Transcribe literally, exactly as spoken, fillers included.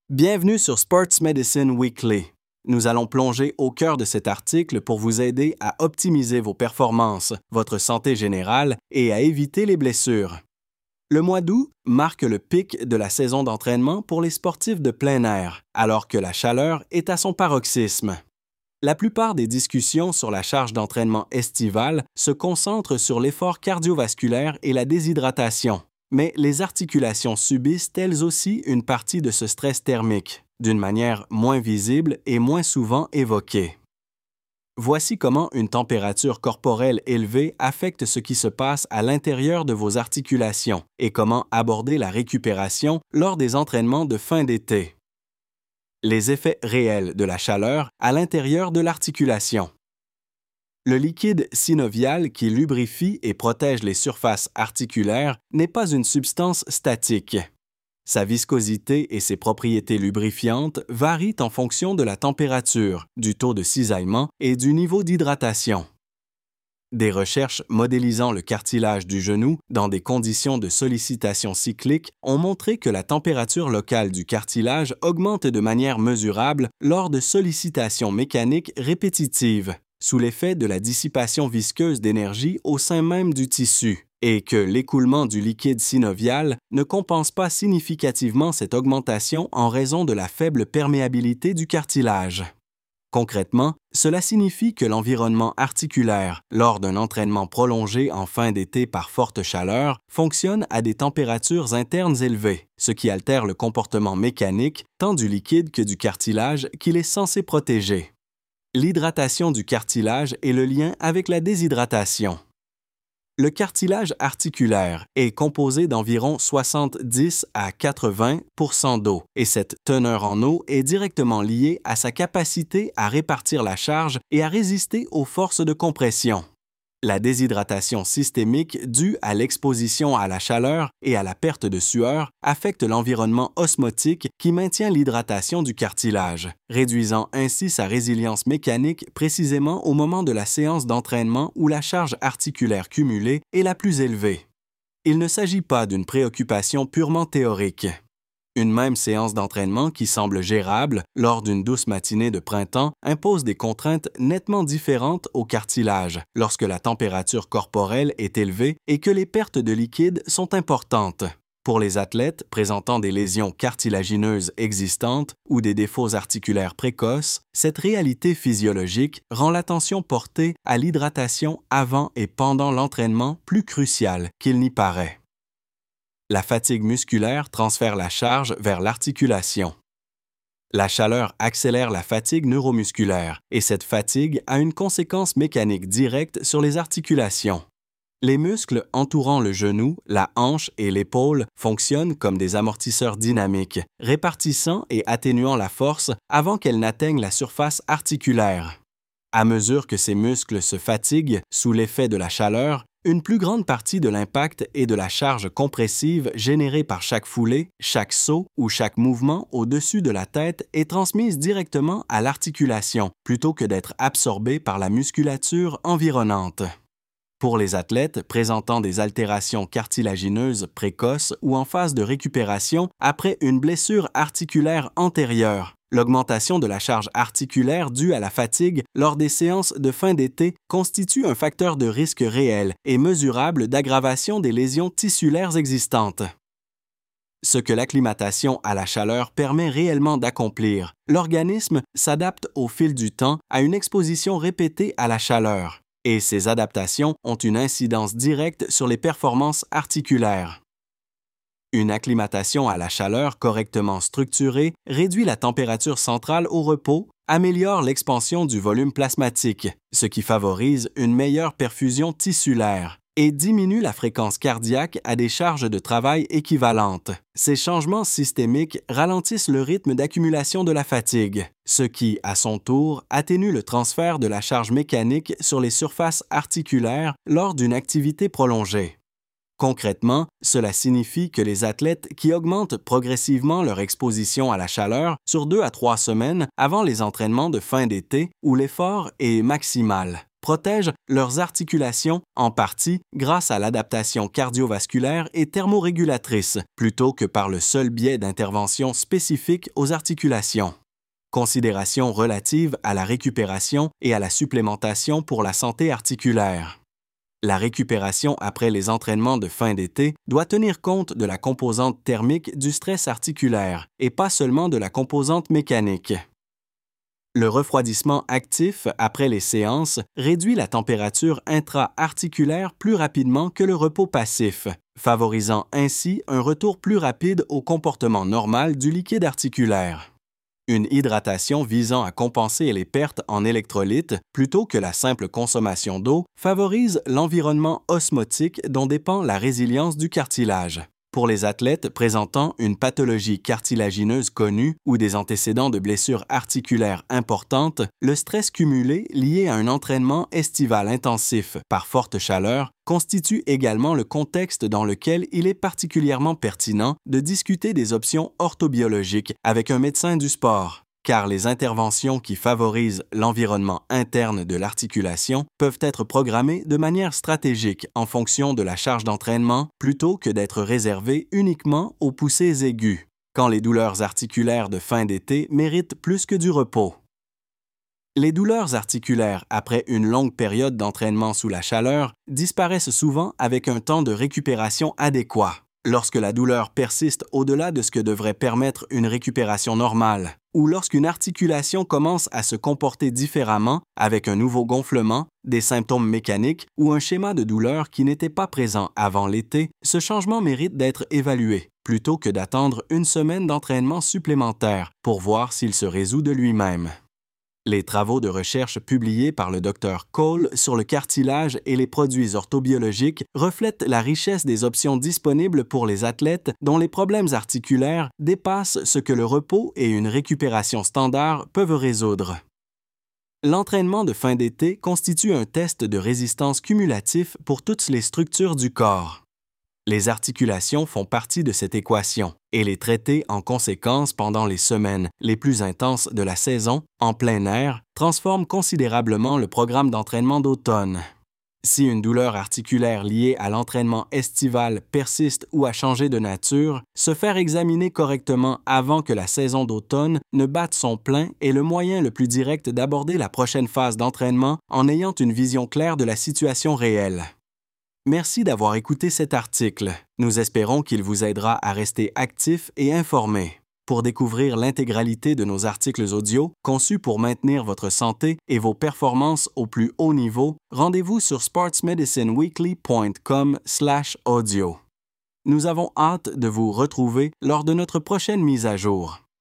Bienvenue sur Sports Medicine Weekly. Nous allons plonger au cœur de cet article pour vous aider à optimiser vos performances, votre santé générale et à éviter les blessures. Le mois d'août marque le pic de la saison d'entraînement pour les sportifs de plein air, alors que la chaleur est à son paroxysme. La plupart des discussions sur la charge d'entraînement estivale se concentrent sur l'effort cardiovasculaire et la déshydratation. Mais les articulations subissent elles aussi une partie de ce stress thermique, d'une manière moins visible et moins souvent évoquée. Voici comment une température corporelle élevée affecte ce qui se passe à l'intérieur de vos articulations et comment aborder la récupération lors des entraînements de fin d'été. Les effets réels de la chaleur à l'intérieur de l'articulation. Le liquide synovial qui lubrifie et protège les surfaces articulaires n'est pas une substance statique. Sa viscosité et ses propriétés lubrifiantes varient en fonction de la température, du taux de cisaillement et du niveau d'hydratation. Des recherches modélisant le cartilage du genou dans des conditions de sollicitation cyclique ont montré que la température locale du cartilage augmente de manière mesurable lors de sollicitations mécaniques répétitives, sous l'effet de la dissipation visqueuse d'énergie au sein même du tissu, et que l'écoulement du liquide synovial ne compense pas significativement cette augmentation en raison de la faible perméabilité du cartilage. Concrètement, cela signifie que l'environnement articulaire, lors d'un entraînement prolongé en fin d'été par forte chaleur, fonctionne à des températures internes élevées, ce qui altère le comportement mécanique tant du liquide que du cartilage qu'il est censé protéger. L'hydratation du cartilage est le lien avec la déshydratation. Le cartilage articulaire est composé d'environ soixante-dix à quatre-vingts pour cent d'eau et cette teneur en eau est directement liée à sa capacité à répartir la charge et à résister aux forces de compression. La déshydratation systémique due à l'exposition à la chaleur et à la perte de sueur affecte l'environnement osmotique qui maintient l'hydratation du cartilage, réduisant ainsi sa résilience mécanique précisément au moment de la séance d'entraînement où la charge articulaire cumulée est la plus élevée. Il ne s'agit pas d'une préoccupation purement théorique. Une même séance d'entraînement qui semble gérable lors d'une douce matinée de printemps impose des contraintes nettement différentes au cartilage lorsque la température corporelle est élevée et que les pertes de liquide sont importantes. Pour les athlètes présentant des lésions cartilagineuses existantes ou des défauts articulaires précoces, cette réalité physiologique rend l'attention portée à l'hydratation avant et pendant l'entraînement plus cruciale qu'il n'y paraît. La fatigue musculaire transfère la charge vers l'articulation. La chaleur accélère la fatigue neuromusculaire et cette fatigue a une conséquence mécanique directe sur les articulations. Les muscles entourant le genou, la hanche et l'épaule fonctionnent comme des amortisseurs dynamiques, répartissant et atténuant la force avant qu'elle n'atteigne la surface articulaire. À mesure que ces muscles se fatiguent sous l'effet de la chaleur, une plus grande partie de l'impact et de la charge compressive générée par chaque foulée, chaque saut ou chaque mouvement au-dessus de la tête est transmise directement à l'articulation plutôt que d'être absorbée par la musculature environnante. Pour les athlètes présentant des altérations cartilagineuses précoces ou en phase de récupération après une blessure articulaire antérieure, l'augmentation de la charge articulaire due à la fatigue lors des séances de fin d'été constitue un facteur de risque réel et mesurable d'aggravation des lésions tissulaires existantes. Ce que l'acclimatation à la chaleur permet réellement d'accomplir, l'organisme s'adapte au fil du temps à une exposition répétée à la chaleur, et ces adaptations ont une incidence directe sur les performances articulaires. Une acclimatation à la chaleur correctement structurée réduit la température centrale au repos, améliore l'expansion du volume plasmatique, ce qui favorise une meilleure perfusion tissulaire, et diminue la fréquence cardiaque à des charges de travail équivalentes. Ces changements systémiques ralentissent le rythme d'accumulation de la fatigue, ce qui, à son tour, atténue le transfert de la charge mécanique sur les surfaces articulaires lors d'une activité prolongée. Concrètement, cela signifie que les athlètes qui augmentent progressivement leur exposition à la chaleur sur deux à trois semaines avant les entraînements de fin d'été où l'effort est maximal protègent leurs articulations en partie grâce à l'adaptation cardiovasculaire et thermorégulatrice, plutôt que par le seul biais d'intervention spécifique aux articulations. Considérations relatives à la récupération et à la supplémentation pour la santé articulaire. La récupération après les entraînements de fin d'été doit tenir compte de la composante thermique du stress articulaire et pas seulement de la composante mécanique. Le refroidissement actif après les séances réduit la température intra-articulaire plus rapidement que le repos passif, favorisant ainsi un retour plus rapide au comportement normal du liquide articulaire. Une hydratation visant à compenser les pertes en électrolytes plutôt que la simple consommation d'eau favorise l'environnement osmotique dont dépend la résilience du cartilage. Pour les athlètes présentant une pathologie cartilagineuse connue ou des antécédents de blessures articulaires importantes, le stress cumulé lié à un entraînement estival intensif par forte chaleur constitue également le contexte dans lequel il est particulièrement pertinent de discuter des options orthobiologiques avec un médecin du sport, car les interventions qui favorisent l'environnement interne de l'articulation peuvent être programmées de manière stratégique en fonction de la charge d'entraînement plutôt que d'être réservées uniquement aux poussées aiguës, quand les douleurs articulaires de fin d'été méritent plus que du repos. Les douleurs articulaires après une longue période d'entraînement sous la chaleur disparaissent souvent avec un temps de récupération adéquat. Lorsque la douleur persiste au-delà de ce que devrait permettre une récupération normale, ou lorsqu'une articulation commence à se comporter différemment avec un nouveau gonflement, des symptômes mécaniques ou un schéma de douleur qui n'était pas présent avant l'été, ce changement mérite d'être évalué, plutôt que d'attendre une semaine d'entraînement supplémentaire pour voir s'il se résout de lui-même. Les travaux de recherche publiés par le docteur Cole sur le cartilage et les produits orthobiologiques reflètent la richesse des options disponibles pour les athlètes dont les problèmes articulaires dépassent ce que le repos et une récupération standard peuvent résoudre. L'entraînement de fin d'été constitue un test de résistance cumulatif pour toutes les structures du corps. Les articulations font partie de cette équation et les traiter en conséquence pendant les semaines les plus intenses de la saison, en plein air, transforme considérablement le programme d'entraînement d'automne. Si une douleur articulaire liée à l'entraînement estival persiste ou a changé de nature, se faire examiner correctement avant que la saison d'automne ne batte son plein est le moyen le plus direct d'aborder la prochaine phase d'entraînement en ayant une vision claire de la situation réelle. Merci d'avoir écouté cet article. Nous espérons qu'il vous aidera à rester actif et informé. Pour découvrir l'intégralité de nos articles audio conçus pour maintenir votre santé et vos performances au plus haut niveau, rendez-vous sur sportsmedicineweekly point com slash audio. Nous avons hâte de vous retrouver lors de notre prochaine mise à jour.